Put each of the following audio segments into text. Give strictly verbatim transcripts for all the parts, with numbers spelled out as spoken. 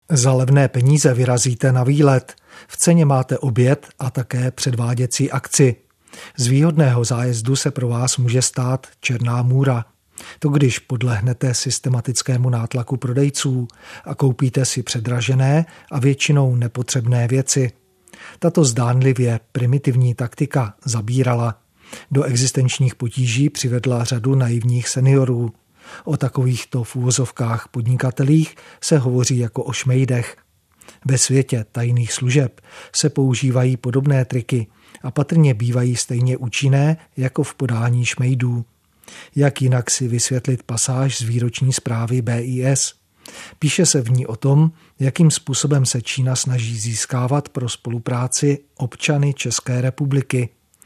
Za levné peníze vyrazíte na výlet. V ceně máte oběd a také předváděcí akci. Z výhodného zájezdu se pro vás může stát černá můra. To když podlehnete systematickému nátlaku prodejců a koupíte si předražené a většinou nepotřebné věci. Tato zdánlivě primitivní taktika zabírala. Do existenčních potíží přivedla řadu naivních seniorů. O takovýchto v úvozovkách podnikatelích se hovoří jako o šmejdech. Ve světě tajných služeb se používají podobné triky a patrně bývají stejně účinné jako v podání šmejdů. Jak jinak si vysvětlit pasáž z výroční zprávy B I S? Píše se v ní o tom, jakým způsobem se Čína snaží získávat pro spolupráci občany České republiky.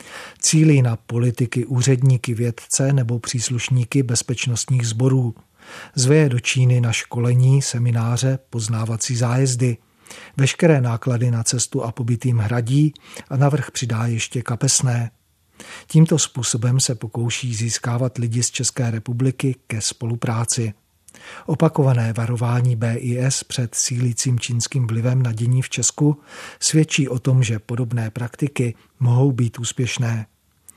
Cílí na politiky, úředníky, vědce nebo příslušníky bezpečnostních sborů. Zve je do Číny na školení, semináře, poznávací zájezdy. Veškeré náklady na cestu a pobyt jim hradí a navrch přidá ještě kapesné. Tímto způsobem se pokouší získávat lidi z České republiky ke spolupráci. Opakované varování B I S před sílícím čínským vlivem na dění v Česku svědčí o tom, že podobné praktiky mohou být úspěšné.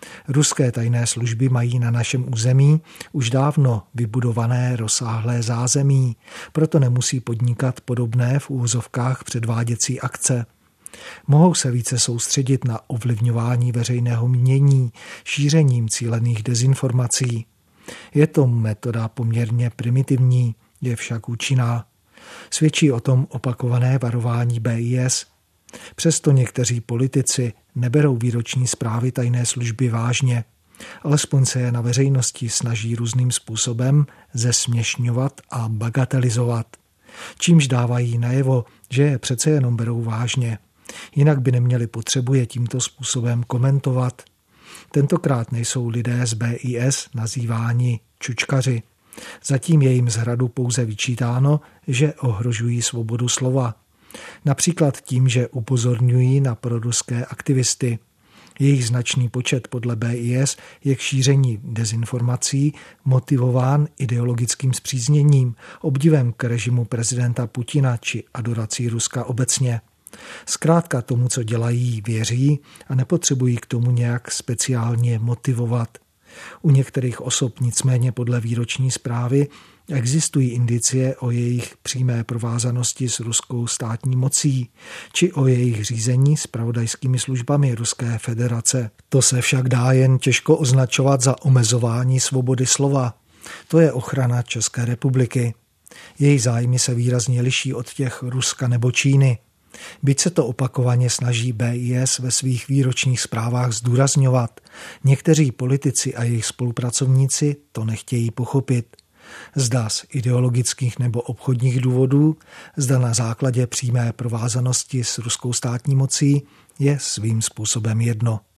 Ruské tajné služby mají na našem území už dávno vybudované rozsáhlé zázemí, proto nemusí podnikat podobné v úvozovkách předváděcí akce. Mohou se více soustředit na ovlivňování veřejného mínění, šířením cílených dezinformací. Je to metoda poměrně primitivní, je však účinná. Svědčí o tom opakované varování B I S. Přesto někteří politici neberou výroční zprávy tajné služby vážně, alespoň se je na veřejnosti snaží různým způsobem zesměšňovat a bagatelizovat, čímž dávají najevo, že je přece jenom berou vážně. Jinak by neměli potřebu je tímto způsobem komentovat. Tentokrát nejsou lidé z B I S nazýváni čučkaři. Zatím je jim z hradu pouze vyčítáno, že ohrožují svobodu slova. Například tím, že upozorňují na proruské aktivisty. Jejich značný počet podle B I S je k šíření dezinformací motivován ideologickým spřízněním, obdivem k režimu prezidenta Putina či adorací Ruska obecně. Zkrátka tomu, co dělají, věří a nepotřebují k tomu nějak speciálně motivovat. U některých osob nicméně podle výroční zprávy existují indicie o jejich přímé provázanosti s ruskou státní mocí či o jejich řízení zpravodajskými službami Ruské federace. To se však dá jen těžko označovat za omezování svobody slova. To je ochrana České republiky. Její zájmy se výrazně liší od těch Ruska nebo Číny. Byť se to opakovaně snaží B I S ve svých výročních zprávách zdůrazňovat, někteří politici a jejich spolupracovníci to nechtějí pochopit. Zda z ideologických nebo obchodních důvodů, zda na základě přímé provázanosti s ruskou státní mocí je svým způsobem jedno.